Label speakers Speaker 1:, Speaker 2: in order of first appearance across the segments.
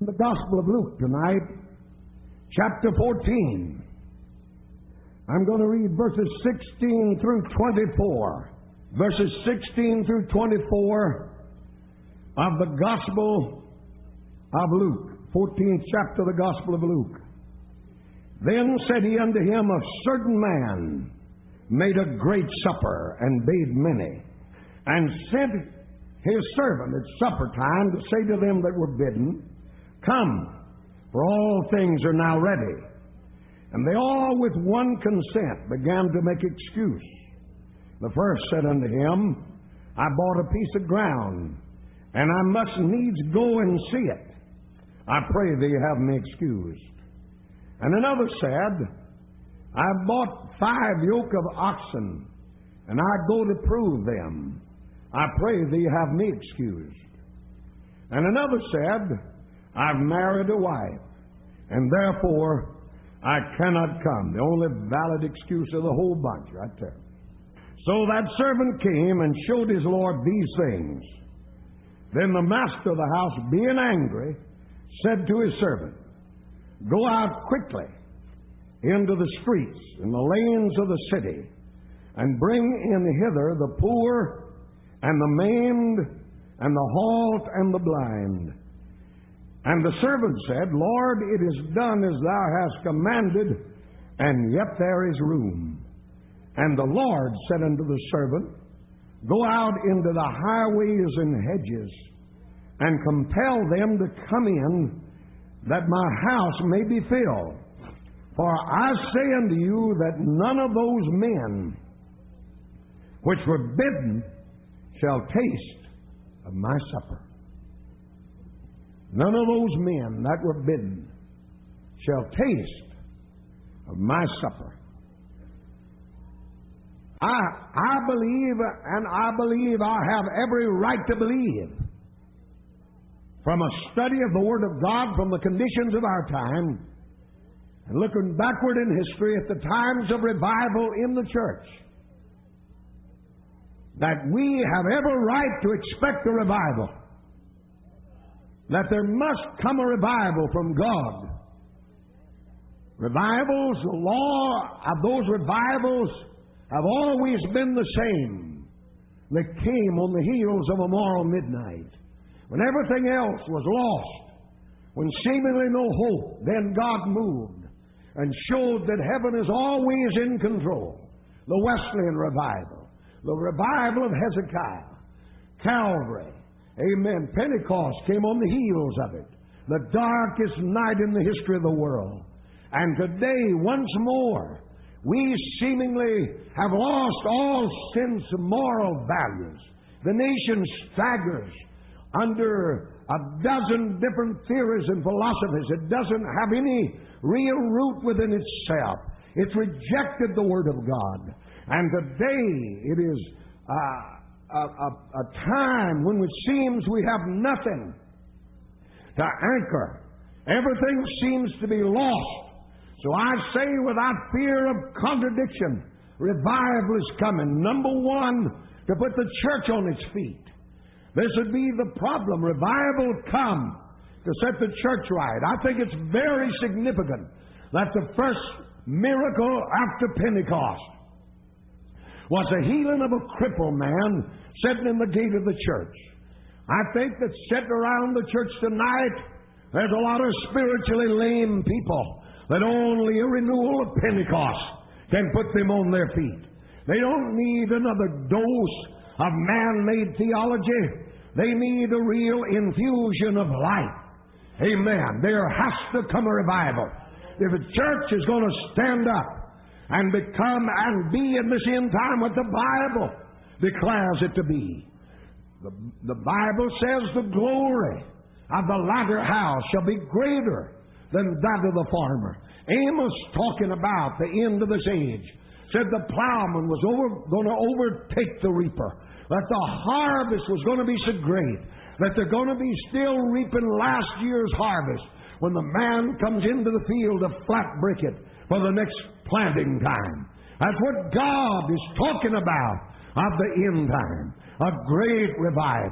Speaker 1: The Gospel of Luke tonight, chapter 14. I'm going to read verses 16 through 24. Verses 16 through 24 of the Gospel of Luke. 14th chapter of the Gospel of Luke. Then said he unto him, a certain man made a great supper, and bade many, and sent his servant at supper time to say to them that were bidden, Come, for all things are now ready. And they all with one consent began to make excuse. The first said unto him, I bought a piece of ground, and I must needs go and see it. I pray thee have me excused. And another said, I bought 5 yoke of oxen, and I go to prove them. I pray thee have me excused. And another said, I've married a wife, and therefore I cannot come. The only valid excuse of the whole bunch right there. So that servant came and showed his Lord these things. Then the master of the house, being angry, said to his servant, Go out quickly into the streets and the lanes of the city, and bring in hither the poor and the maimed and the halt and the blind. And the servant said, Lord, it is done as thou hast commanded, and yet there is room. And the Lord said unto the servant, Go out into the highways and hedges, and compel them to come in, that my house may be filled. For I say unto you that none of those men which were bidden shall taste of my supper. None of those men that were bidden shall taste of my supper. I believe, and I believe I have every right to believe, from a study of the Word of God, from the conditions of our time, and looking backward in history at the times of revival in the church, that we have every right to expect a revival. That there must come a revival from God. Revivals, the law of those revivals have always been the same. They came on the heels of a moral midnight. When everything else was lost, when seemingly no hope, then God moved and showed that heaven is always in control. The Wesleyan revival, the revival of Hezekiah, Calvary, amen. Pentecost came on the heels of it. The darkest night in the history of the world. And today, once more, we seemingly have lost all sense of moral values. The nation staggers under a dozen different theories and philosophies. It doesn't have any real root within itself. It's rejected the Word of God. And today, it is a time when it seems we have nothing to anchor. Everything seems to be lost. So I say without fear of contradiction, revival is coming. Number one, to put the church on its feet. This would be the problem. Revival come to set the church right. I think it's very significant that the first miracle after Pentecost was the healing of a crippled man sitting in the gate of the church. I think that sitting around the church tonight, there's a lot of spiritually lame people that only a renewal of Pentecost can put them on their feet. They don't need another dose of man-made theology. They need a real infusion of life. Amen. There has to come a revival. If the church is going to stand up and become and be in this end time what the Bible declares it to be. The Bible says the glory of the latter house shall be greater than that of the former. Amos, talking about the end of this age, said the plowman was going to overtake the reaper, that the harvest was going to be so great that they're going to be still reaping last year's harvest when the man comes into the field to flat brick it for the next planting time. That's what God is talking about of the end time. A great revival.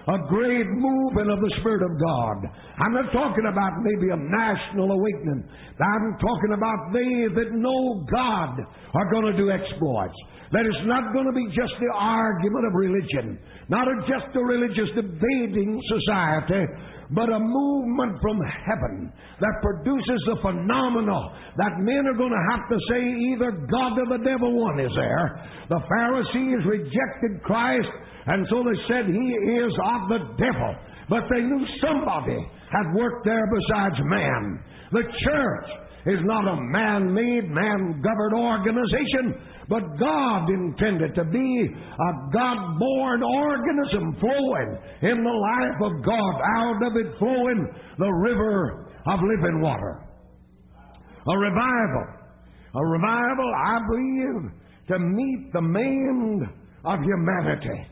Speaker 1: a great movement of the Spirit of God. I'm not talking about maybe a national awakening. I'm talking about they that know God are going to do exploits. That it's not going to be just the argument of religion, not just a religious debating society, but a movement from heaven that produces a phenomenon that men are going to have to say either God or the devil, one is there. The Pharisees rejected Christ, and so they said He is of the devil. But they knew somebody had worked there besides man. The church is not a man-made, man-governed organization, but God intended to be a God-born organism flowing in the life of God, out of it flowing the river of living water. A revival, I believe, to meet the maimed of humanity.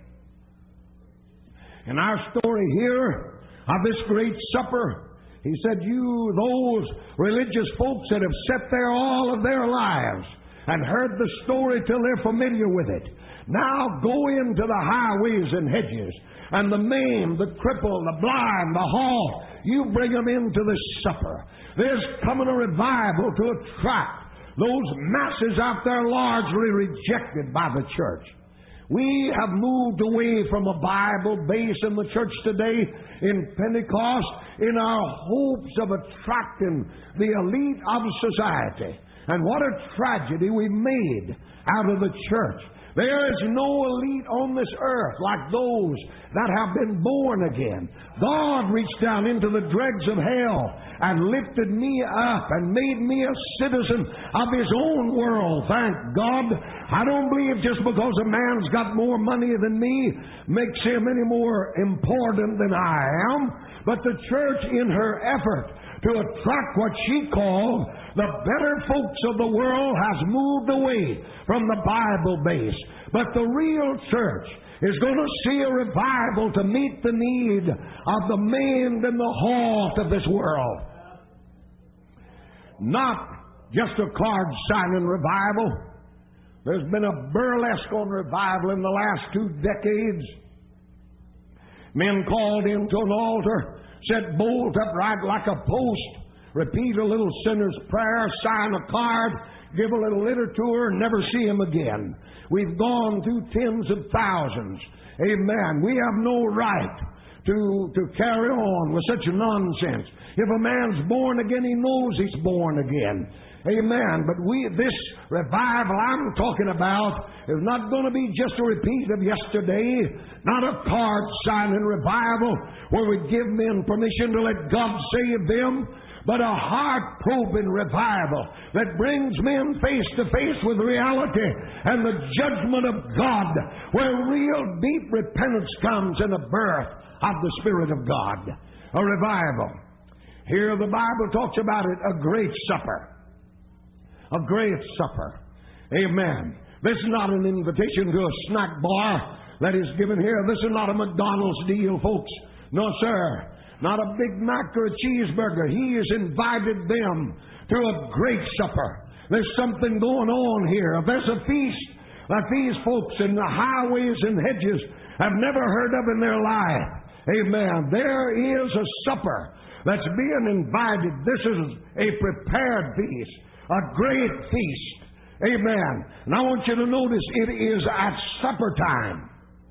Speaker 1: In our story here of this great supper, He said, those religious folks that have sat there all of their lives and heard the story till they're familiar with it, now go into the highways and hedges, and the maimed, the crippled, the blind, the halt, you bring them into this supper. There's coming a revival to attract those masses out there largely rejected by the church. We have moved away from a Bible base in the church today in Pentecost in our hopes of attracting the elite of society. And what a tragedy we made out of the church. There is no elite on this earth like those that have been born again. God reached down into the dregs of hell and lifted me up and made me a citizen of His own world. Thank God. I don't believe just because a man's got more money than me makes him any more important than I am. But the church, in her effort to attract what she called the better folks of the world, has moved away from the Bible base. But the real church is going to see a revival to meet the need of the maimed and the halt of this world. Not just a card-signing revival. There's been a burlesque on revival in the last 2 decades. Men called into an altar, set bolt upright like a post, repeat a little sinner's prayer, sign a card, give a little literature, and never see him again. We've gone through tens of thousands. Amen. We have no right to carry on with such nonsense. If a man's born again, he knows he's born again. Amen. But this revival I'm talking about is not going to be just a repeat of yesterday, not a card-signing revival where we give men permission to let God save them, but a heart-probing revival that brings men face to face with reality and the judgment of God, where real deep repentance comes in the birth of the Spirit of God. A revival. Here the Bible talks about it, a great supper. A great supper. Amen. This is not an invitation to a snack bar that is given here. This is not a McDonald's deal, folks. No, sir. Not a Big Mac or a cheeseburger. He has invited them to a great supper. There's something going on here. There's a feast that these folks in the highways and hedges have never heard of in their life. Amen. There is a supper that's being invited. This is a prepared feast. A great feast. Amen. And I want you to notice it is at supper time.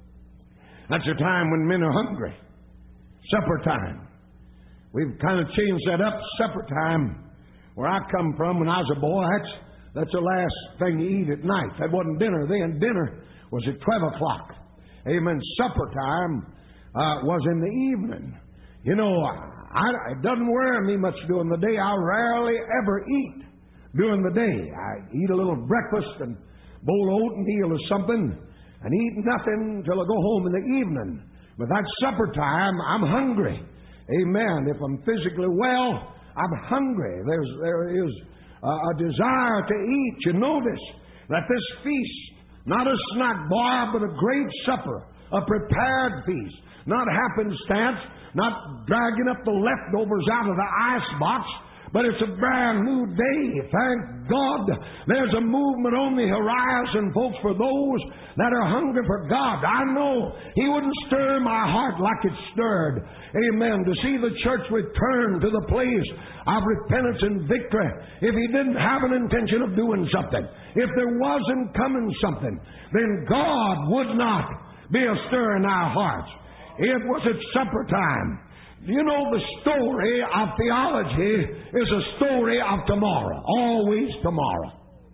Speaker 1: That's a time when men are hungry. Supper time. We've kind of changed that up. Supper time, where I come from when I was a boy, that's the last thing you eat at night. That wasn't dinner then. Dinner was at 12 o'clock. Amen. Supper time was in the evening. You know, it doesn't worry me much during the day. I rarely ever eat during the day. I eat a little breakfast and bowl of oatmeal or something and eat nothing until I go home in the evening. But that supper time, I'm hungry. Amen. If I'm physically well, I'm hungry. There is a desire to eat. You notice that this feast, not a snack bar, but a great supper, a prepared feast, not happenstance, not dragging up the leftovers out of the icebox, But it's a brand new day. Thank God there's a movement on the horizon, folks, for those that are hungry for God. I know He wouldn't stir my heart like it stirred, amen, to see the church return to the place of repentance and victory if He didn't have an intention of doing something. If there wasn't coming something, then God would not be a stir in our hearts. It was at supper time. You know, the story of theology is a story of tomorrow. Always tomorrow.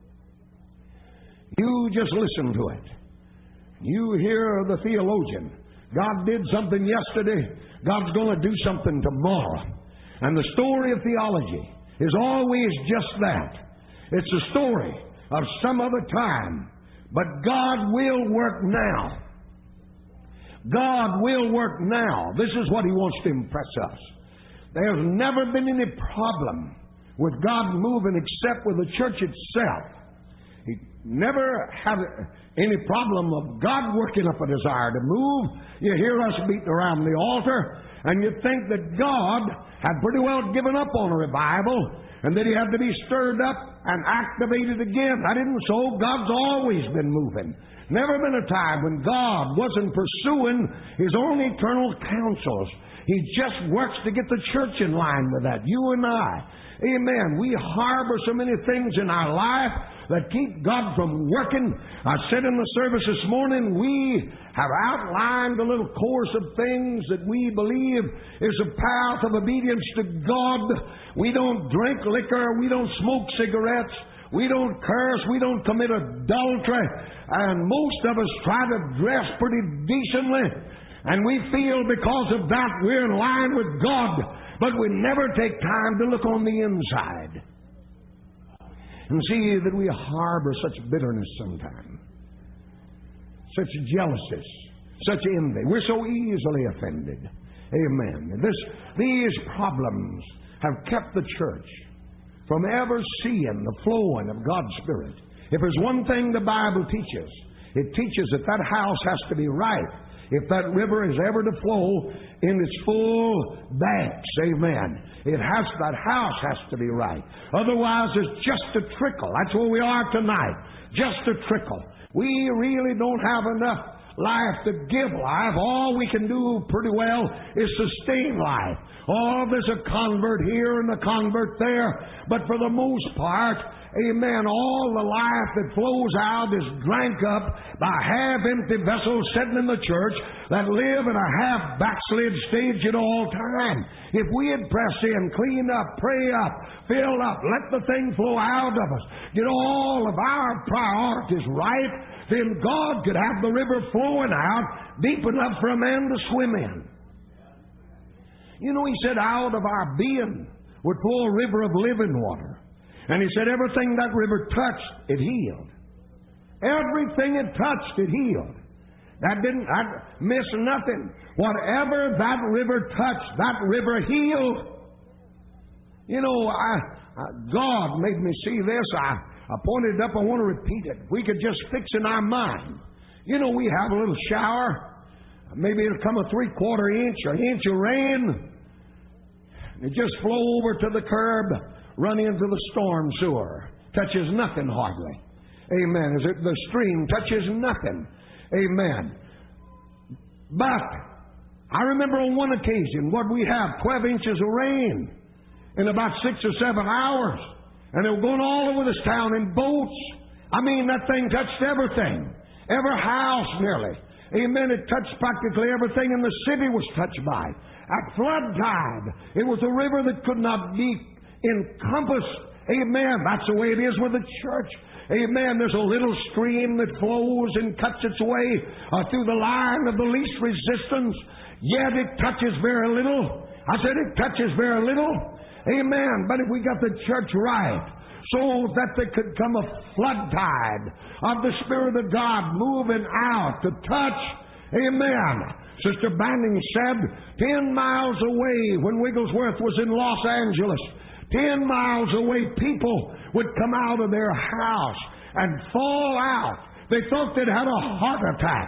Speaker 1: You just listen to it. You hear the theologian. God did something yesterday. God's going to do something tomorrow. And the story of theology is always just that. It's a story of some other time. But God will work now. God will work now. This is what He wants to impress us. There's never been any problem with God moving except with the church itself. He never had any problem of God working up a desire to move. You hear us beating around the altar, and you think that God had pretty well given up on a revival, and that He had to be stirred up and activated again. That isn't so. God's always been moving. Never been a time when God wasn't pursuing His own eternal counsels. He just works to get the church in line with that. You and I. Amen. We harbor so many things in our life that keep God from working. I said in the service this morning, we have outlined a little course of things that we believe is a path of obedience to God. We don't drink liquor. We don't smoke cigarettes. We don't curse. We don't commit adultery. And most of us try to dress pretty decently. And we feel because of that we're in line with God. But we never take time to look on the inside and see that we harbor such bitterness sometimes, such jealousy, such envy. We're so easily offended. Amen. These problems have kept the church from ever seeing the flowing of God's Spirit. If there's one thing the Bible teaches, it teaches that that house has to be right. If that river is ever to flow in its full banks, amen, that house has to be right. Otherwise, it's just a trickle. That's where we are tonight. Just a trickle. We really don't have enough life to give life. All we can do pretty well is sustain life. Oh, there's a convert here and a convert there. But for the most part, amen, all the life that flows out is drank up by half-empty vessels sitting in the church that live in a half-backslid stage at all time. If we had pressed in, clean up, pray up, fill up, let the thing flow out of us, get all of our priorities right, then God could have the river flowing out deep enough for a man to swim in. You know, He said out of our being would flow a river of living water. And He said everything that river touched, it healed. Everything it touched, it healed. That didn't miss nothing. Whatever that river touched, that river healed. You know, God made me see this. I pointed it up. I want to repeat it. We could just fix in our mind. You know, we have a little shower. Maybe it'll come a 3/4 inch or inch of rain. It just flow over to the curb, run into the storm sewer. Touches nothing hardly. Amen. The stream touches nothing. Amen. But I remember on one occasion what we have, 12 inches of rain in about 6 or 7 hours. And they were going all over this town in boats. I mean, that thing touched everything. Every house nearly. Amen. It touched practically everything, and the city was touched by it. At flood tide, it was a river that could not be encompassed. Amen. That's the way it is with the church. Amen. There's a little stream that flows and cuts its way through the line of the least resistance, yet it touches very little. I said it touches very little. Amen. But if we got the church right, so that there could come a flood tide of the Spirit of God moving out to touch. Amen. Sister Banning said 10 miles away when Wigglesworth was in Los Angeles, 10 miles away people would come out of their house and fall out. They thought they'd had a heart attack.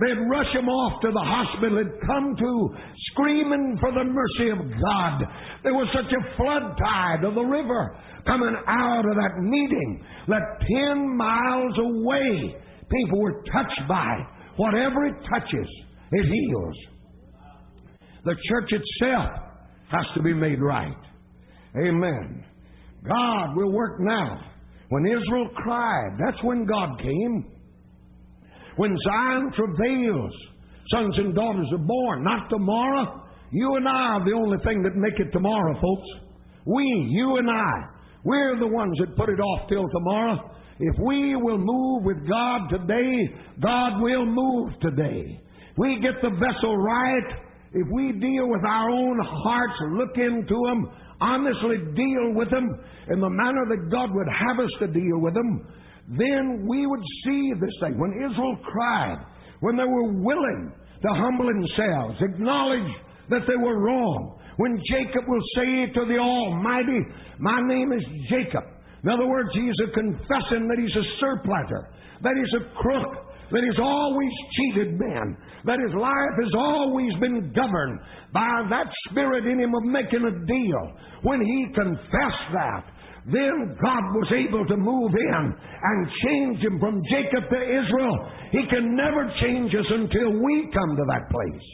Speaker 1: They'd rush him off to the hospital. He'd come to screaming for the mercy of God. There was such a flood tide of the river coming out of that meeting that 10 miles away, people were touched by it. Whatever it touches, it heals. The church itself has to be made right. Amen. God will work now. When Israel cried, that's when God came. When Zion travails, sons and daughters are born. Not tomorrow. You and I are the only thing that make it tomorrow, folks. You and I, we're the ones that put it off till tomorrow. If we will move with God today, God will move today. If we get the vessel right, if we deal with our own hearts, look into them, honestly deal with them in the manner that God would have us to deal with them, then we would see this thing. When Israel cried, when they were willing to humble themselves, acknowledge that they were wrong, when Jacob will say to the Almighty, my name is Jacob. In other words, he's confessing that he's a surplanter, that he's a crook, that he's always cheated men, that his life has always been governed by that spirit in him of making a deal. When he confessed that, then God was able to move in and change him from Jacob to Israel. He can never change us until we come to that place.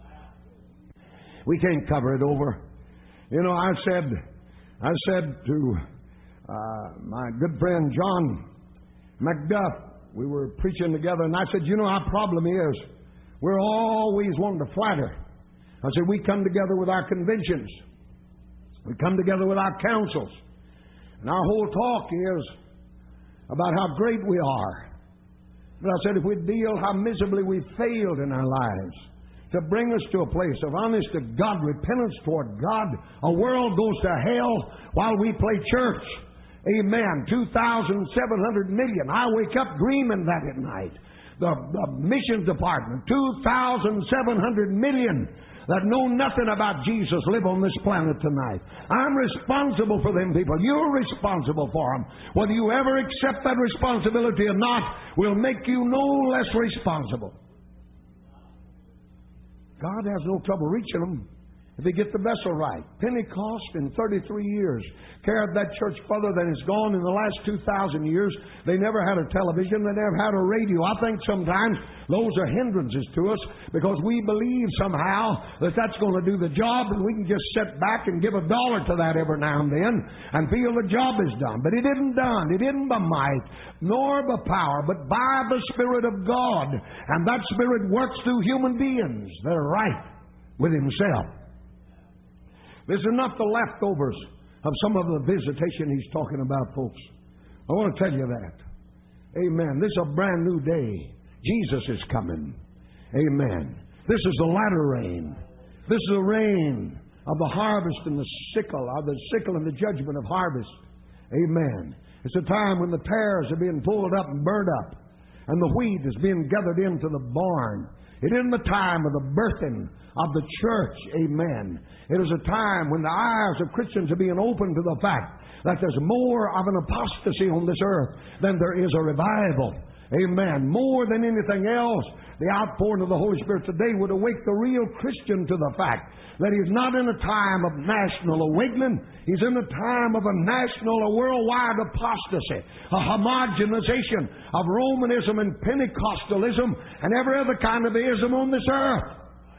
Speaker 1: We can't cover it over. You know, I said to my good friend John McDuff, we were preaching together, and I said, you know, our problem is we're always wanting to flatter. I said, we come together with our conventions. We come together with our councils. And our whole talk is about how great we are. But I said, if we deal how miserably we failed in our lives to bring us to a place of honest to God repentance toward God, a world goes to hell while we play church. Amen. 2,700 million. I wake up dreaming that at night. The missions department, 2,700 million that know nothing about Jesus live on this planet tonight. I'm responsible for them people. You're responsible for them. Whether you ever accept that responsibility or not will make you no less responsible. God has no trouble reaching them if they get the vessel right. Pentecost in 33 years carried that church further than it's gone in the last 2,000 years. They never had a television. They never had a radio. I think sometimes those are hindrances to us because we believe somehow that that's going to do the job and we can just sit back and give $1 to that every now and then and feel the job is done. But it isn't done. It isn't by might nor by power, but by the Spirit of God. And that Spirit works through human beings that are right with Himself. There's enough the leftovers of some of the visitation he's talking about, folks. I want to tell you that. Amen. This is a brand new day. Jesus is coming. Amen. This is the latter rain. This is the rain of the harvest and the sickle, and the judgment of harvest. Amen. It's a time when the tares are being pulled up and burned up, and the wheat is being gathered into the barn. It isn't the time of the birthing of the church. Amen. It is a time when the eyes of Christians are being opened to the fact that there's more of an apostasy on this earth than there is a revival. Amen. More than anything else, the outpouring of the Holy Spirit today would awake the real Christian to the fact that he's not in a time of national awakening. He's in a time of a national, a worldwide apostasy, a homogenization of Romanism and Pentecostalism and every other kind of ism on this earth.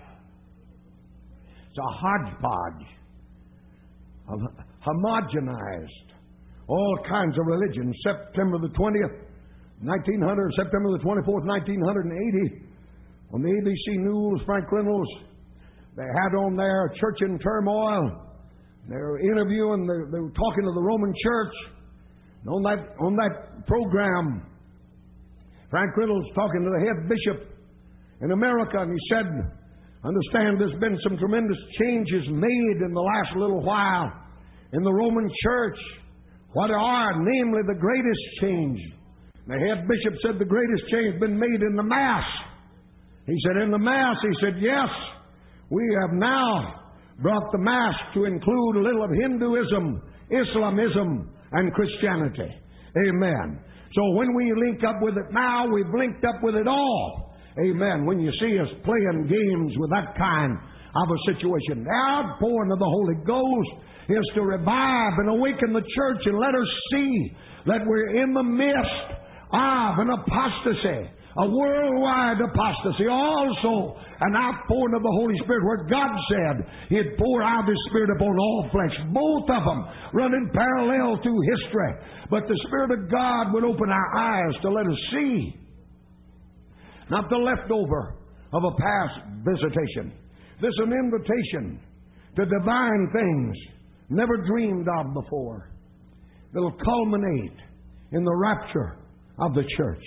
Speaker 1: It's a hodgepodge of homogenized all kinds of religions. September the 20th, 1900, September the 24th, 1980, on the ABC News, Frank Reynolds, they had on there Church in Turmoil. They were interviewing, they were talking to the Roman Church. And on that program, Frank Reynolds talking to the head bishop in America, and he said, understand there's been some tremendous changes made in the last little while in the Roman Church. What are, namely, the greatest change? The head bishop said the greatest change has been made in the Mass. He said, in the Mass, he said, yes, we have now brought the Mass to include a little of Hinduism, Islamism, and Christianity. Amen. So when we link up with it now, we've linked up with it all. Amen. When you see us playing games with that kind of a situation. The outpouring of the Holy Ghost is to revive and awaken the church and let us see that we're in the midst of an apostasy, a worldwide apostasy. Also, an outpouring of the Holy Spirit where God said He'd pour out His Spirit upon all flesh. Both of them running parallel through history. But the Spirit of God would open our eyes to let us see, not the leftover of a past visitation. This is an invitation to divine things never dreamed of before that will culminate in the rapture of the church.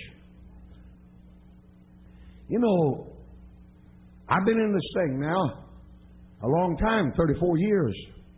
Speaker 1: You know, I've been in this thing now a long time, 34 years.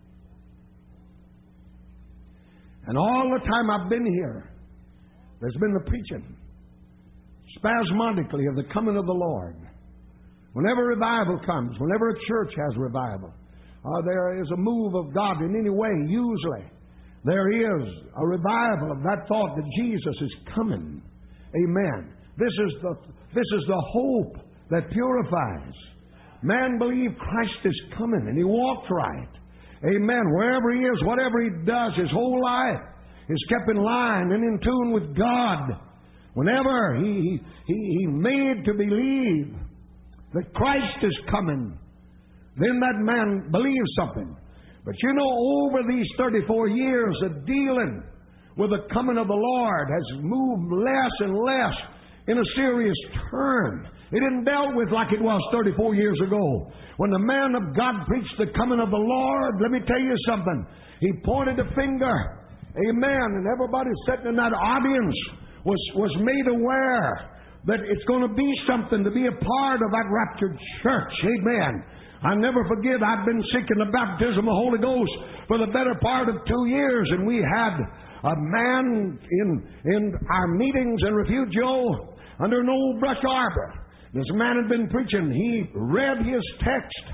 Speaker 1: And all the time I've been here, there's been the preaching spasmodically of the coming of the Lord. Whenever revival comes, whenever a church has revival, there is a move of God in any way, usually there is a revival of that thought that Jesus is coming. Amen. This is the hope that purifies. Man believed Christ is coming, and he walked right. Amen. Wherever he is, whatever he does, his whole life is kept in line and in tune with God. Whenever he made to believe that Christ is coming, then that man believes something. But you know, over these 34 years of dealing with the coming of the Lord has moved less and less in a serious turn. It isn't dealt with like it was 34 years ago. When the man of God preached the coming of the Lord, let me tell you something. He pointed a finger. Amen. And everybody sitting in that audience was made aware that it's going to be something to be a part of that raptured church. Amen. I never forget, I've been seeking the baptism of the Holy Ghost for the better part of 2 years, and we had a man in our meetings in Refugio under an old brush arbor. This man had been preaching. He read his text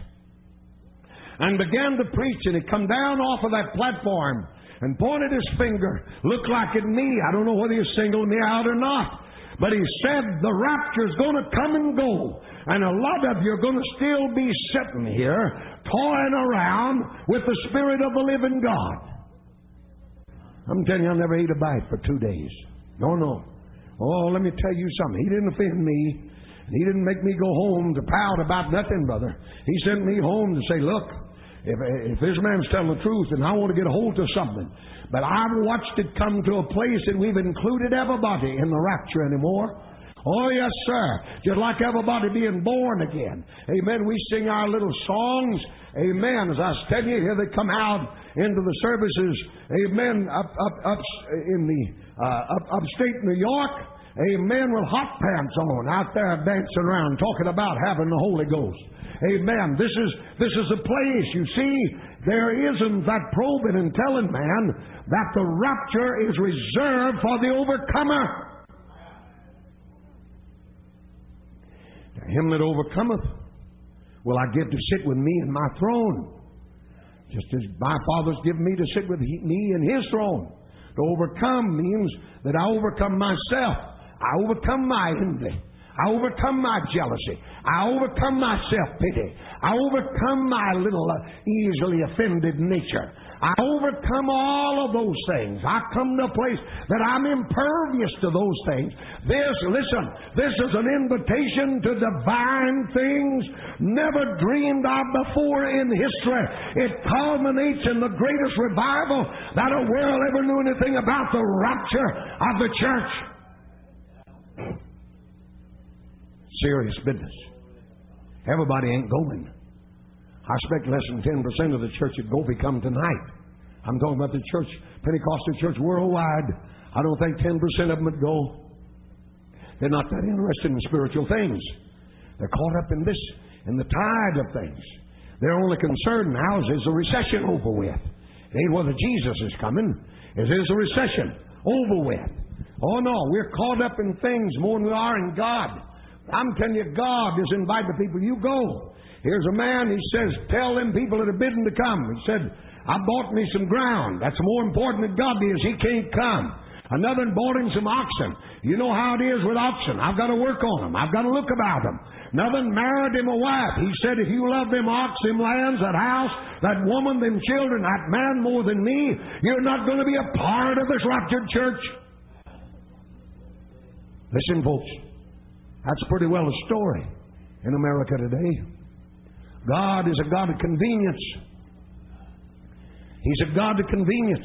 Speaker 1: and began to preach, and he come down off of that platform and pointed his finger, looked like at me. I don't know whether he singled me out or not. But he said the rapture's going to come and go. And a lot of you are going to still be sitting here toying around with the Spirit of the living God. I'm telling you, I never ate a bite for 2 days. No. Oh, let me tell you something. He didn't offend me. And he didn't make me go home to pout about nothing, brother. He sent me home to say, look, if this man's telling the truth, then I want to get a hold of something. But I've watched it come to a place that we've included everybody in the rapture anymore. Oh, yes, sir. Just like everybody being born again. Amen. We sing our little songs. Amen. As I was telling you, here they come out into the services. Amen. Up in the upstate New York. Amen. With hot pants on, out there dancing around, talking about having the Holy Ghost. Amen. This is the place. You see, there isn't that probing and telling man that the rapture is reserved for the overcomer. To him that overcometh will I give to sit with me in my throne, just as my Father's given me to sit with me in His throne. To overcome means that I overcome myself. I overcome my envy. I overcome my jealousy. I overcome my self-pity. I overcome my little easily offended nature. I overcome all of those things. I come to a place that I'm impervious to those things. This is an invitation to divine things never dreamed of before in history. It culminates in the greatest revival that a world ever knew anything about, the rapture of the church. Serious business. Everybody ain't going. I expect less than 10% of the church at Gopi come tonight. I'm talking about the church, Pentecostal church worldwide. I don't think 10% of them would go. They're not that interested in spiritual things. They're caught up in this, in the tide of things. Their only concern now is the recession over with. It ain't whether Jesus is coming. Is the recession over with? Oh no, we're caught up in things more than we are in God. I'm telling you, God is inviting the people. You go. Here's a man, he says, tell them people that are bidden to come. He said, I bought me some ground. That's more important than God is. He can't come. Another bought him some oxen. You know how it is with oxen. I've got to work on them. I've got to look about them. Another married him a wife. He said, if you love them ox, them lands, that house, that woman, them children, that man more than me, you're not going to be a part of this raptured church. Listen, folks, that's pretty well a story in America today. God is a God of convenience. He's a God of convenience.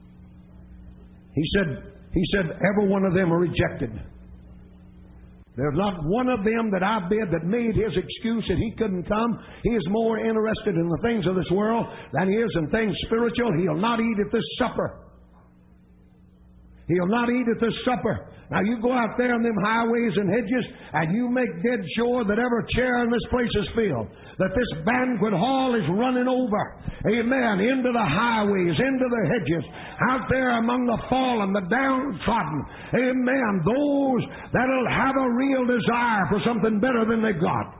Speaker 1: He said, every one of them are rejected. There's not one of them that I bid that made his excuse that he couldn't come. He is more interested in the things of this world than he is in things spiritual. He'll not eat at this supper. He'll not eat at this supper. Now, you go out there on them highways and hedges, and you make dead sure that every chair in this place is filled, that this banquet hall is running over, amen, into the highways, into the hedges, out there among the fallen, the downtrodden, amen, those that'll have a real desire for something better than they've got.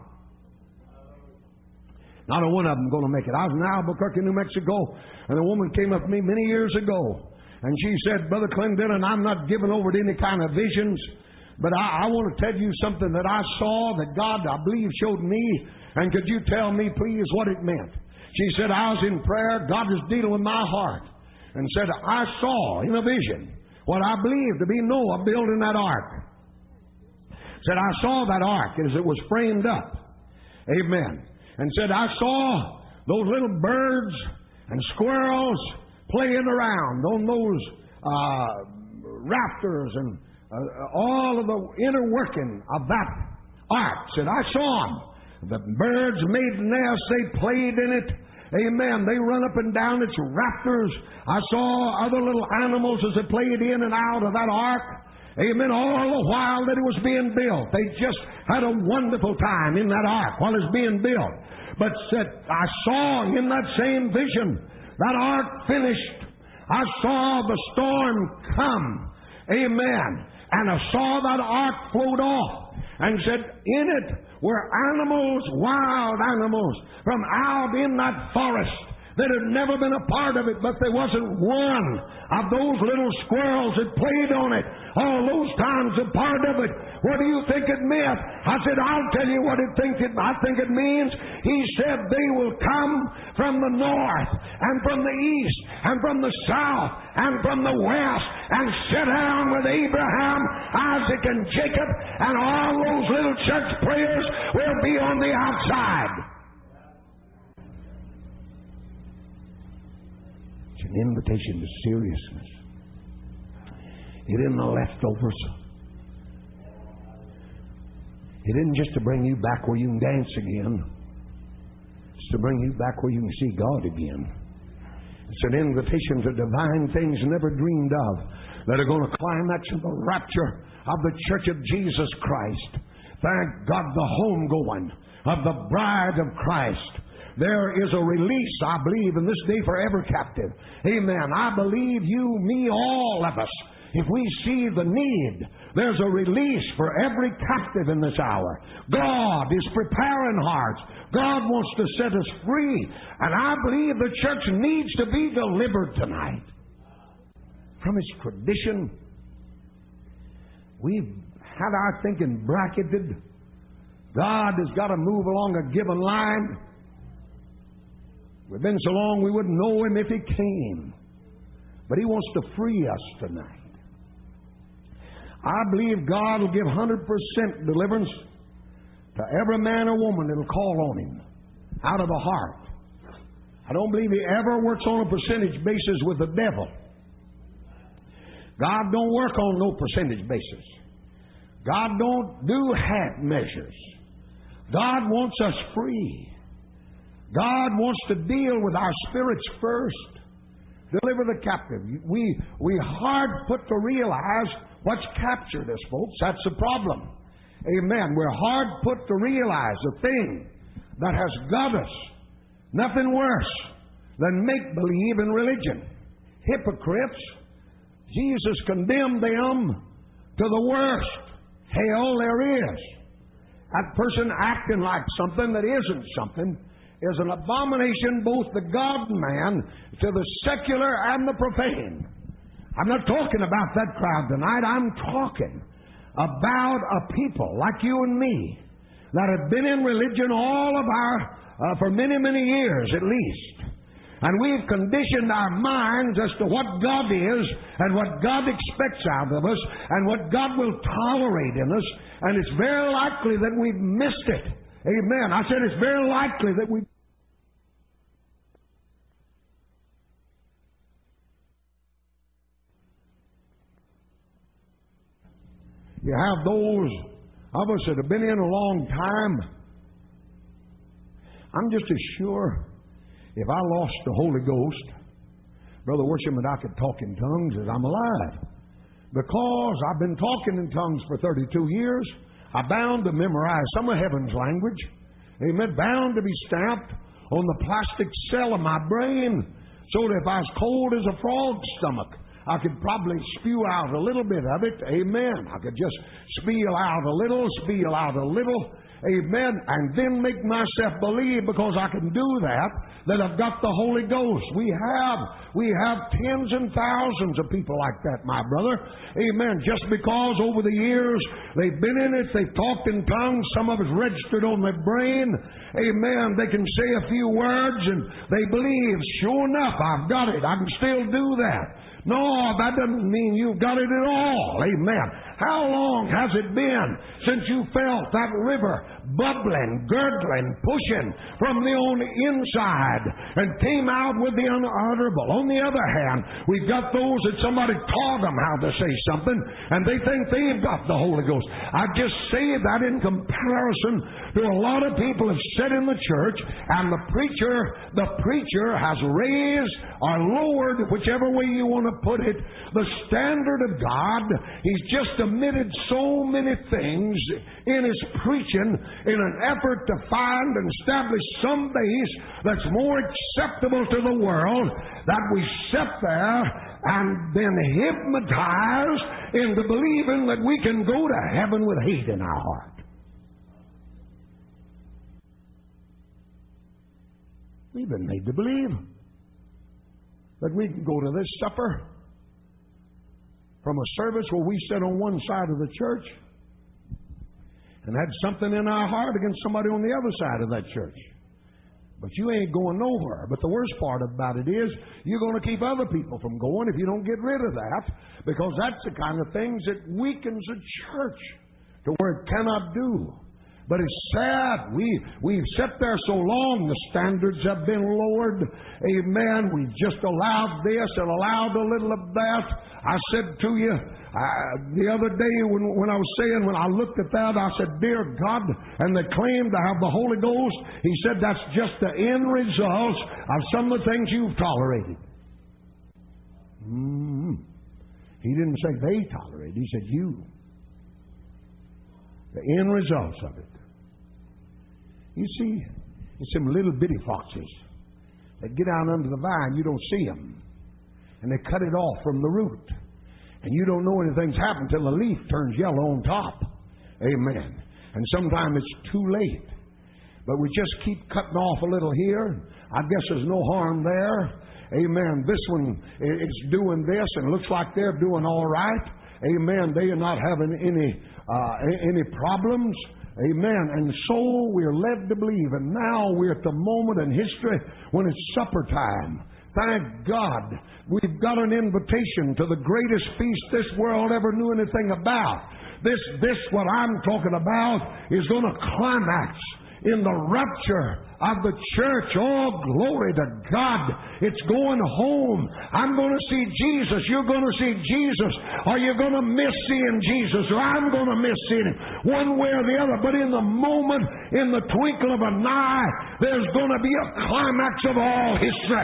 Speaker 1: Not a one of them going to make it. I was in Albuquerque, New Mexico, and a woman came up to me many years ago. And she said, Brother Clendenin, I'm not giving over to any kind of visions, but I want to tell you something that I saw that God, I believe, showed me. And could you tell me, please, what it meant? She said, I was in prayer. God was dealing with my heart. And said, I saw in a vision what I believe to be Noah building that ark. Said, I saw that ark as it was framed up. Amen. And said, I saw those little birds and squirrels playing around on those rafters and all of the inner working of that ark. Said, I saw them. The birds made nests. They played in it. Amen. They run up and down its rafters. I saw other little animals as they played in and out of that ark. Amen. All the while that it was being built. They just had a wonderful time in that ark while it's being built. But said, I saw in that same vision that ark finished. I saw the storm come. Amen. And I saw that ark float off. And said, in it were animals, wild animals, from out in that forest that had never been a part of it, but there wasn't one of those little squirrels that played on it all those times a part of it. What do you think it meant? I said, I'll tell you what I think it means. He said they will come from the north and from the east and from the south and from the west and sit down with Abraham, Isaac, and Jacob, and all those little church players will be on the outside. An invitation to seriousness. It isn't the leftovers. It isn't just to bring you back where you can dance again. It's to bring you back where you can see God again. It's an invitation to divine things never dreamed of that are going to climax in the rapture of the Church of Jesus Christ. Thank God, the homegoing of the bride of Christ. There is a release, I believe, in this day for every captive. Amen. I believe you, me, all of us. If we see the need, there's a release for every captive in this hour. God is preparing hearts. God wants to set us free. And I believe the church needs to be delivered tonight from its tradition. We've had our thinking bracketed. God has got to move along a given line. We've been so long we wouldn't know Him if He came. But He wants to free us tonight. I believe God will give 100% deliverance to every man or woman that will call on Him out of the heart. I don't believe He ever works on a percentage basis with the devil. God don't work on no percentage basis. God don't do half measures. God wants us free. God wants to deal with our spirits first. Deliver the captive. We hard put to realize what's captured us, folks. That's the problem. Amen. We're hard put to realize the thing that has got us. Nothing worse than make-believe in religion. Hypocrites. Jesus condemned them to the worst hell there is. That person acting like something that isn't something is an abomination both to God and man, to the secular and the profane. I'm not talking about that crowd tonight. I'm talking about a people like you and me that have been in religion all of for many, many years at least. And we've conditioned our minds as to what God is and what God expects out of us and what God will tolerate in us. And it's very likely that we've missed it. Amen. I said it's very likely that we. You have those of us that have been in a long time. I'm just as sure if I lost the Holy Ghost, Brother Worshipman, I could talk in tongues as I'm alive. Because I've been talking in tongues for 32 years, I'm bound to memorize some of heaven's language. Amen. Bound to be stamped on the plastic cell of my brain so that if I was cold as a frog's stomach, I could probably spew out a little bit of it. Amen. I could just spill out a little. Amen. And then make myself believe, because I can do that I've got the Holy Ghost. We have tens and thousands of people like that, my brother. Amen. Just because over the years they've been in it, they've talked in tongues, some of it's registered on their brain. Amen. They can say a few words and they believe, sure enough, I've got it. I can still do that. No, that doesn't mean you've got it at all. Amen. How long has it been since you felt that river bubbling, gurgling, pushing from the own inside and came out with the unutterable? On the other hand, we've got those that somebody taught them how to say something and they think they've got the Holy Ghost. I just say that in comparison to a lot of people have said in the church, and the preacher has raised or lowered, whichever way you want to put it, the standard of God. He's just omitted so many things in his preaching in an effort to find and establish some base that's more acceptable to the world, that we sit there and been hypnotized into believing that we can go to heaven with hate in our heart. We've been made to believe that we can go to this supper from a service where we sit on one side of the church and had something in our heart against somebody on the other side of that church. But you ain't going nowhere. But the worst part about it is you're going to keep other people from going if you don't get rid of that, because that's the kind of things that weakens a church to where it cannot do. But it's sad. We've sat there so long, the standards have been lowered. Amen. We've just allowed this and allowed a little of that. I said to you the other day when I looked at that, I said, dear God, and they claim to have the Holy Ghost. He said that's just the end result of some of the things you've tolerated. He didn't say they tolerated. He said you. The end results of it. You see, it's some little bitty foxes that get out under the vine. You don't see them. And they cut it off from the root. And you don't know anything's happened till the leaf turns yellow on top. Amen. And sometimes it's too late. But we just keep cutting off a little here. I guess there's no harm there. Amen. This one is doing this and looks like they're doing all right. Amen. They are not having any problems. Amen. And so we're led to believe. And now we're at the moment in history when it's supper time. Thank God we've got an invitation to the greatest feast this world ever knew anything about. This what I'm talking about is going to climax in the rapture of the church. Oh, glory to God. It's going home. I'm going to see Jesus. You're going to see Jesus. Or you're going to miss seeing Jesus. Or I'm going to miss seeing him. One way or the other. But in the moment, in the twinkle of an eye, there's going to be a climax of all history.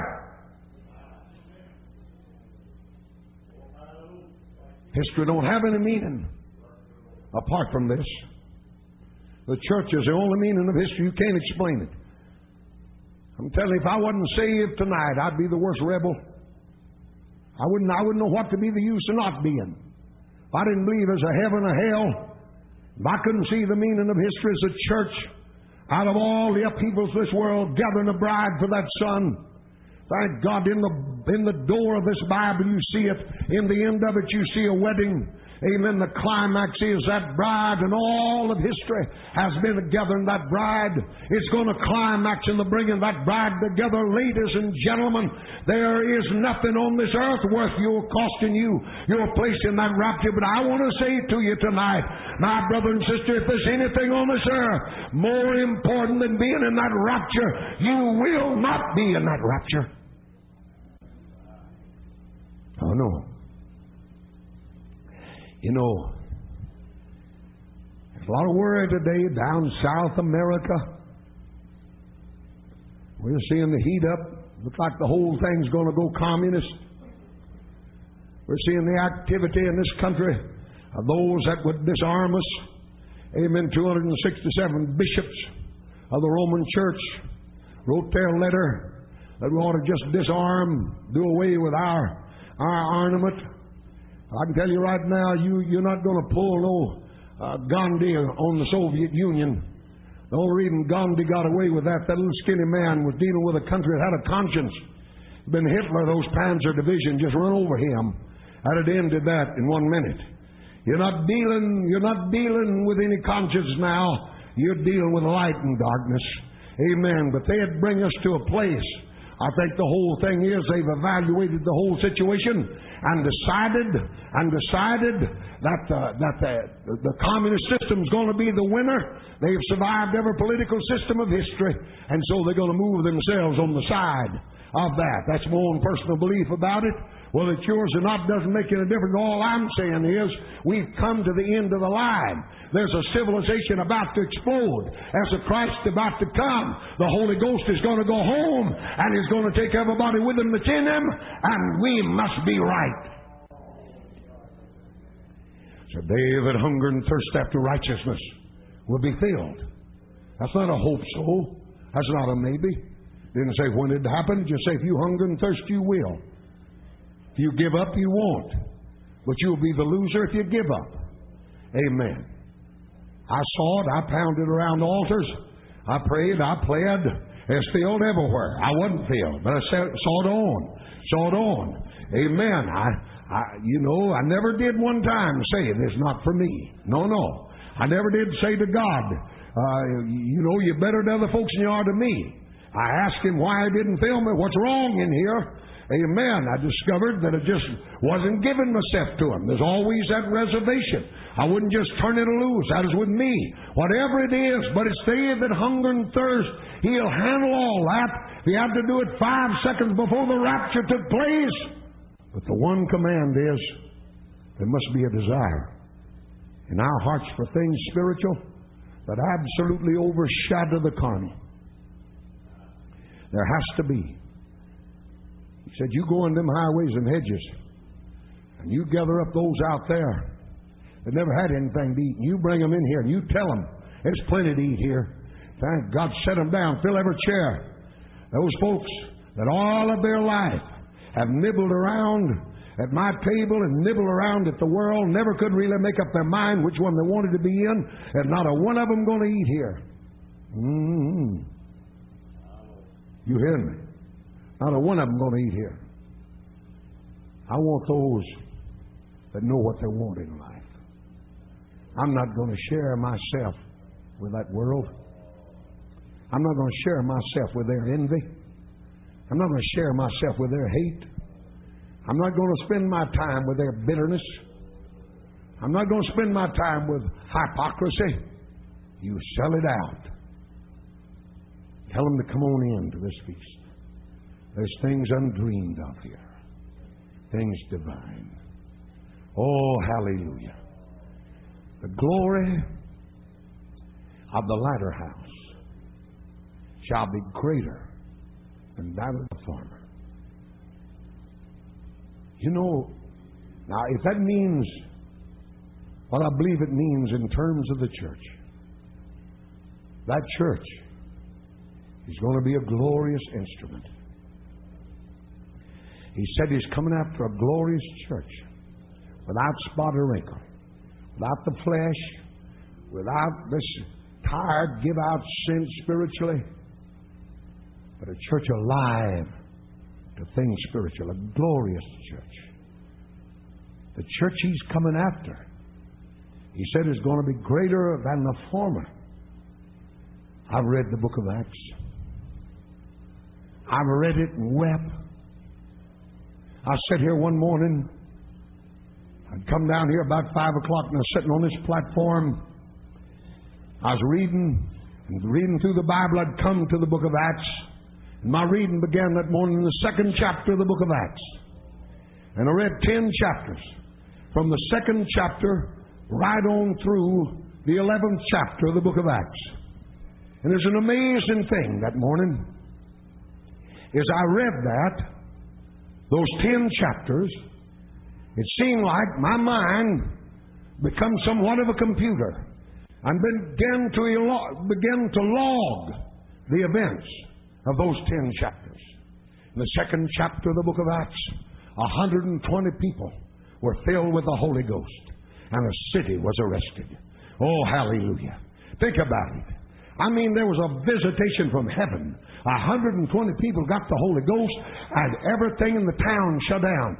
Speaker 1: History don't have any meaning apart from this. The church is the only meaning of history. You can't explain it. I'm telling you, if I wasn't saved tonight, I'd be the worst rebel. I wouldn't know what to be the use of not being. If I didn't believe there's a heaven or hell, if I couldn't see the meaning of history as a church, out of all the upheavals of this world, gathering a bride for that son, Thank God, in the door of this Bible you see it. In the end of it you see a wedding. Amen. The climax is that bride, and all of history has been gathering that bride. It's going to climax in the bringing that bride together. Ladies and gentlemen, there is nothing on this earth worth costing you your place in that rapture. But I want to say to you tonight, my brother and sister, if there's anything on this earth more important than being in that rapture, you will not be in that rapture. Oh, no. You know, there's a lot of worry today down South America. We're seeing the heat up. Looks like the whole thing's going to go communist. We're seeing the activity in this country of those that would disarm us. Amen. 267 bishops of the Roman Church wrote their letter that we ought to just disarm, do away with our armament. I can tell you right now, you're not going to pull no Gandhi on the Soviet Union. The only reason Gandhi got away with that little skinny man was dealing with a country that had a conscience. Been Hitler, those Panzer Division just run over him. That'd have ended that in 1 minute. You're not dealing with any conscience now. You're dealing with light and darkness. Amen. But they'd bring us to a place. I think the whole thing is they've evaluated the whole situation and decided that the communist system is going to be the winner. They've survived every political system of history, and so they're going to move themselves on the side of that. That's my own personal belief about it. Well, it's yours or not doesn't make any difference. All I'm saying is we've come to the end of the line. There's a civilization about to explode. There's a Christ about to come. The Holy Ghost is going to go home, and He's going to take everybody with Him that's in Him, and we must be right. So they that hunger and thirst after righteousness will be filled. That's not a hope so. That's not a maybe. Didn't say when it happened. Just say if you hunger and thirst, you will. If you give up, you won't. But you'll be the loser if you give up. Amen. I saw it. I pounded around altars. I prayed. I pled. It's filled everywhere. I wasn't filled, but I saw it on. Saw it on. Amen. I never did one time say it is not for me. No. I never did say to God, you're better to other folks than you are to me. I asked Him why He didn't fill me. What's wrong in here? Amen. I discovered that it just wasn't giving myself to Him. There's always that reservation. I wouldn't just turn it loose. That is with me. Whatever it is, but it's they that hunger and thirst. He'll handle all that. If He had to do it 5 seconds before the rapture took place. But the one command is, there must be a desire in our hearts for things spiritual that absolutely overshadow the carnal. There has to be. He said, you go in them highways and hedges, and you gather up those out there that never had anything to eat, and you bring them in here, and you tell them, there's plenty to eat here. Thank God, set them down, fill every chair. Those folks that all of their life have nibbled around at my table and nibbled around at the world, never could really make up their mind which one they wanted to be in, and not a one of them going to eat here. You hear me? Not a one of them going to eat here. I want those that know what they want in life. I'm not going to share myself with that world. I'm not going to share myself with their envy. I'm not going to share myself with their hate. I'm not going to spend my time with their bitterness. I'm not going to spend my time with hypocrisy. You sell it out. Tell them to come on in to this feast. There's things undreamed of here. Things divine. Oh, hallelujah. The glory of the latter house shall be greater than that of the former. You know, now if that means what I believe it means in terms of the church, that church is going to be a glorious instrument. He said He's coming after a glorious church without spot or wrinkle, without the flesh, without this tired, give out sin spiritually, but a church alive things spiritual, a glorious church. The church He's coming after, He said, is going to be greater than the former. I've read the book of Acts. I've read it and wept. I sat here one morning. I'd come down here about 5 o'clock and I was sitting on this platform. I was reading through the Bible. I'd come to the book of Acts. And my reading began that morning in the 2nd chapter of the book of Acts. And I read 10 chapters. From the 2nd chapter right on through the 11th chapter of the book of Acts. And there's an amazing thing that morning. As I read that, those 10 chapters, it seemed like my mind become somewhat of a computer and began to log the events of those 10 chapters. In the 2nd chapter of the book of Acts, 120 people were filled with the Holy Ghost, and a city was arrested. Oh, hallelujah. Think about it. I mean, there was a visitation from heaven. 120 people got the Holy Ghost, and everything in the town shut down.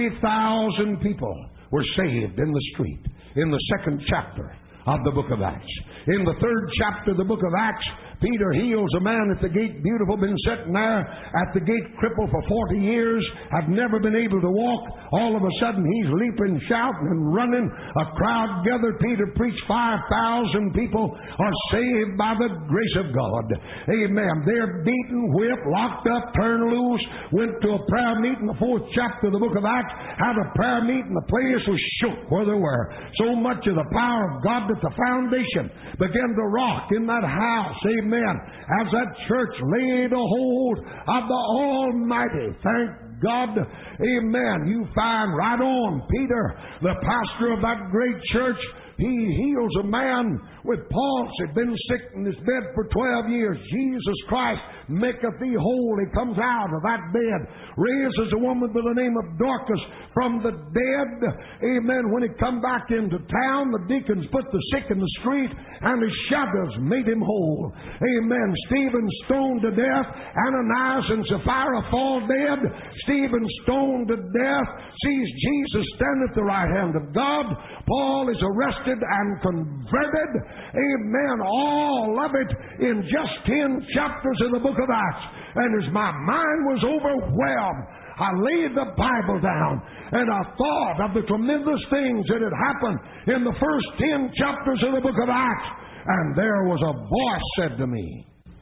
Speaker 1: 3,000 people were saved in the street in the 2nd chapter of the book of Acts. In the 3rd chapter of the book of Acts, Peter heals a man at the gate, beautiful, been sitting there at the gate crippled for 40 years, had never been able to walk. All of a sudden, he's leaping, shouting, and running. A crowd gathered. Peter preached. 5,000 people are saved by the grace of God. Amen. They're beaten, whipped, locked up, turned loose, went to a prayer meeting. The 4th chapter of the book of Acts had a prayer meeting. The place was shook where they were. So much of the power of God that the foundation began to rock in that house. Amen. As that church laid a hold of the Almighty. Thank God. Amen. You find right on Peter, the pastor of that great church. He heals a man with palsy, had been sick in his bed for 12 years. Jesus Christ maketh thee whole. He comes out of that bed, raises a woman by the name of Dorcas from the dead. Amen. When he come back into town, the deacons put the sick in the street, and his shadows made him whole. Amen. Stephen stoned to death. Ananias and Sapphira fall dead. Stephen stoned to death. Sees Jesus stand at the right hand of God. Paul is arrested and converted. Amen. All of it in just 10 chapters of the book of Acts. And as my mind was overwhelmed, I laid the Bible down and I thought of the tremendous things that had happened in the first 10 chapters of the book of Acts. And there was a voice said to me,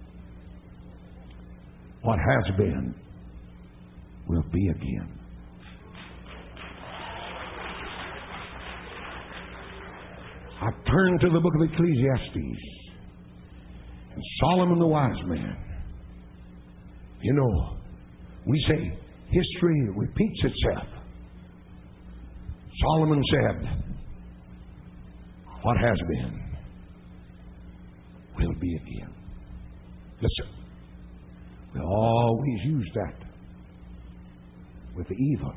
Speaker 1: what has been will be again. I turned to the book of Ecclesiastes and Solomon the wise man. You know, we say history repeats itself. Solomon said, what has been will be again. Listen, we always use that with the evil.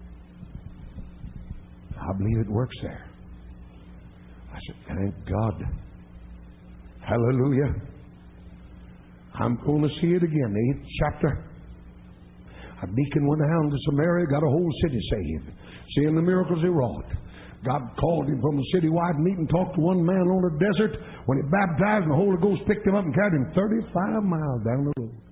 Speaker 1: I believe it works there. I said, thank God. Hallelujah. I'm going to see it again. The 8th chapter. A deacon went down to Samaria, got a whole city saved. Seeing the miracles he wrought. God called him from a citywide meeting, talked to one man on the desert. When he baptized, the Holy Ghost picked him up and carried him 35 miles down the road.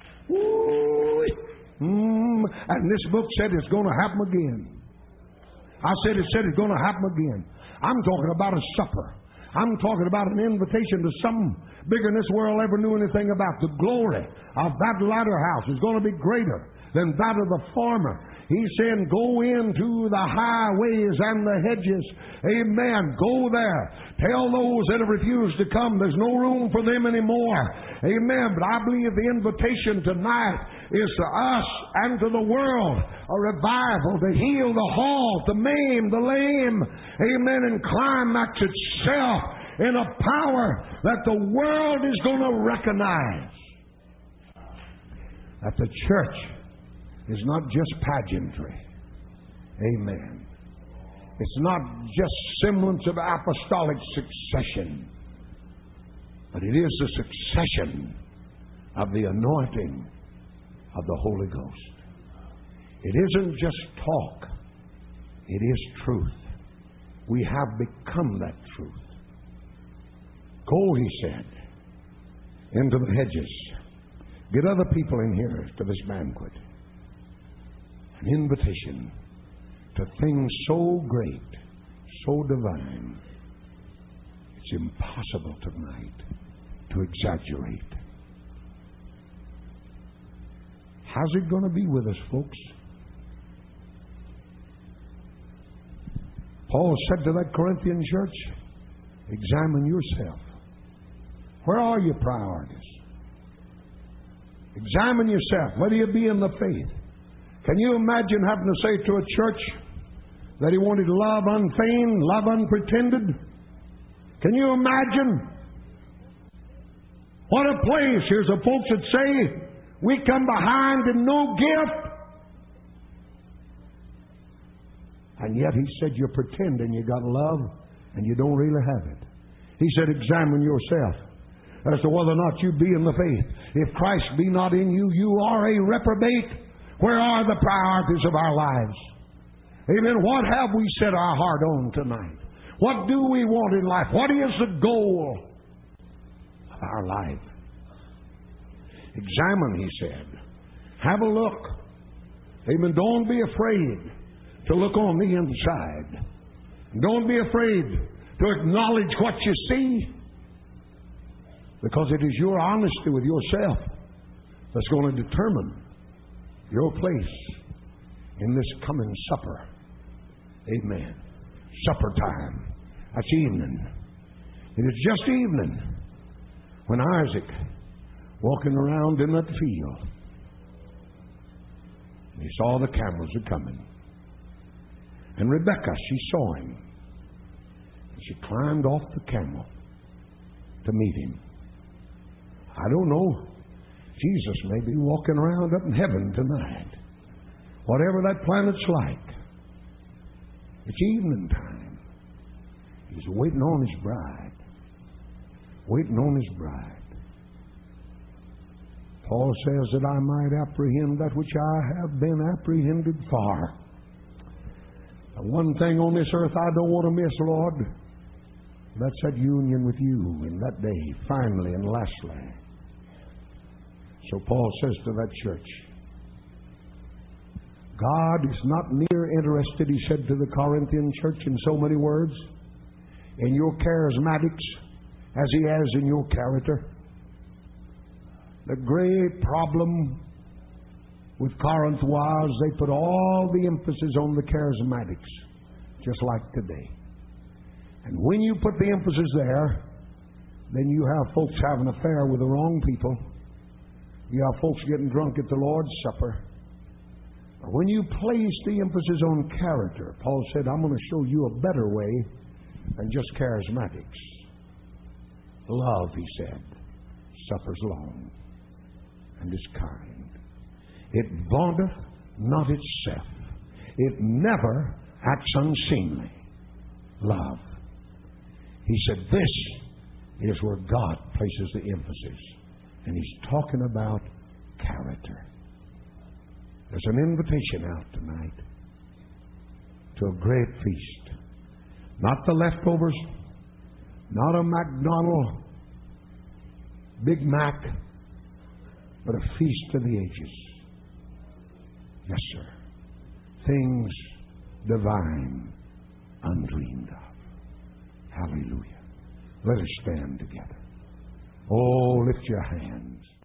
Speaker 1: And this book said it's going to happen again. I said it said it's going to happen again. I'm talking about a supper. I'm talking about an invitation to something bigger than this world ever knew anything about. The glory of that latter house is going to be greater than that of the former. He's saying, go into the highways and the hedges. Amen. Go there. Tell those that have refused to come there's no room for them anymore. Amen. But I believe the invitation tonight is to us and to the world a revival to heal the halt, the maimed, the lame. Amen. And climax itself in a power that the world is going to recognize. That the church is not just pageantry. Amen. It's not just semblance of apostolic succession, but it is the succession of the anointing of the Holy Ghost. It isn't just talk. It is truth. We have become that truth. Go, he said, into the hedges. Get other people in here to this banquet. An invitation to things so great, so divine, it's impossible tonight to exaggerate. How's it going to be with us, folks? Paul said to that Corinthian church, examine yourself. Where are your priorities? Examine yourself, whether you be in the faith. Can you imagine having to say to a church that he wanted love unfeigned, love unpretended? Can you imagine? What a place. Here's a folks that say, we come behind in no gift. And yet he said, you're pretending you got love and you don't really have it. He said, examine yourself as to whether or not you be in the faith. If Christ be not in you, you are a reprobate. Where are the priorities of our lives? Amen. What have we set our heart on tonight? What do we want in life? What is the goal of our life? Examine, he said. Have a look. Amen. Don't be afraid to look on the inside. Don't be afraid to acknowledge what you see, because it is your honesty with yourself that's going to determine your place in this coming supper. Amen. Supper time. That's evening. It is just evening when Isaac, walking around in that field, he saw the camels a coming. And Rebekah, she saw him. And she climbed off the camel to meet him. I don't know. Jesus may be walking around up in heaven tonight. Whatever that planet's like. It's evening time. He's waiting on his bride. Waiting on his bride. Paul says that I might apprehend that which I have been apprehended for. The one thing on this earth I don't want to miss, Lord, that's that union with you in that day, finally and lastly. So Paul says to that church, God is not near interested, he said to the Corinthian church in so many words, in your charismatics as he has in your character. The great problem with Corinth was they put all the emphasis on the charismatics, just like today. And when you put the emphasis there, then you have folks having an affair with the wrong people. You have folks getting drunk at the Lord's Supper. But when you place the emphasis on character, Paul said, I'm going to show you a better way than just charismatics. Love, he said, suffers long and is kind. It vaunteth not itself. It never acts unseemly. Love. He said, this is where God places the emphasis. And he's talking about character. There's an invitation out tonight to a great feast. Not the leftovers, not a McDonald's Big Mac, but a feast of the ages. Yes, sir. Things divine, undreamed of. Hallelujah. Let us stand together. Oh, lift your hands.